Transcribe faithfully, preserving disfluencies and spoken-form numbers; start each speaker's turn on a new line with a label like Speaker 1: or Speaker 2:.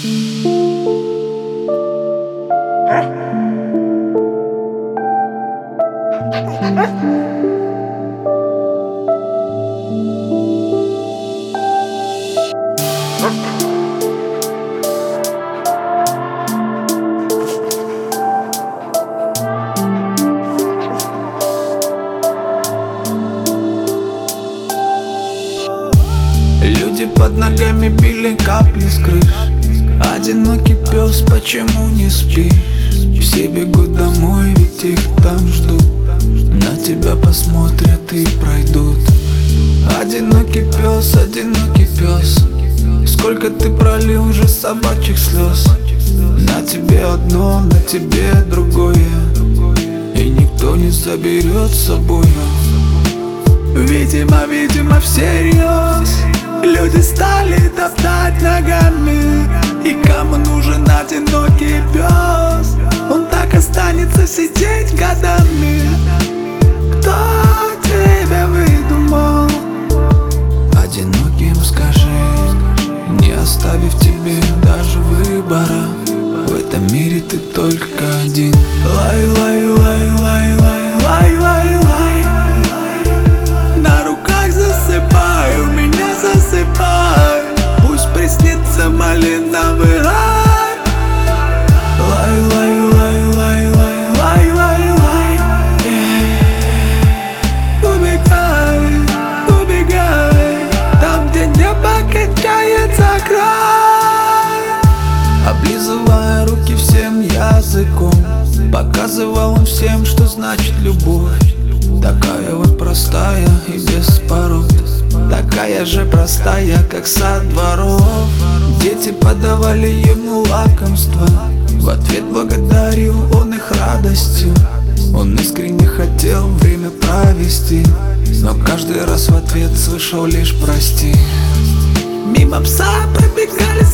Speaker 1: Люди под ногами били капли с крыш. Одинокий пес, почему не спишь? Все бегут домой, ведь их там ждут. На тебя посмотрят и пройдут. Одинокий пес, одинокий пес, сколько ты пролил уже собачьих слез. На тебе одно, на тебе другое, и никто не заберет с собой. Видимо, видимо, всерьез люди стали топтать ногами. И кому нужен одинокий пес? Он так останется сидеть годами. Кто тебя выдумал? Одиноким скажи, не оставив тебе даже выбора. В этом мире ты только один. Лай, лай, лай, лай, лай, лай, лай, лай. На руках засыпай, у меня засыпай. Пусть приснится малиновый рай. Лай, лай, лай, лай, лай, лай, лай, лай. Убегай, убегай, там, где небо качается край. Облизывая руки всем языком, показывал он всем, что значит любовь. Такая вот простая и без пород, такая же простая, как сад дворов. Дети подавали ему лакомство, в ответ благодарил он их радостью. Он искренне хотел время провести, но каждый раз в ответ слышал лишь прости. Мимо пса пробегали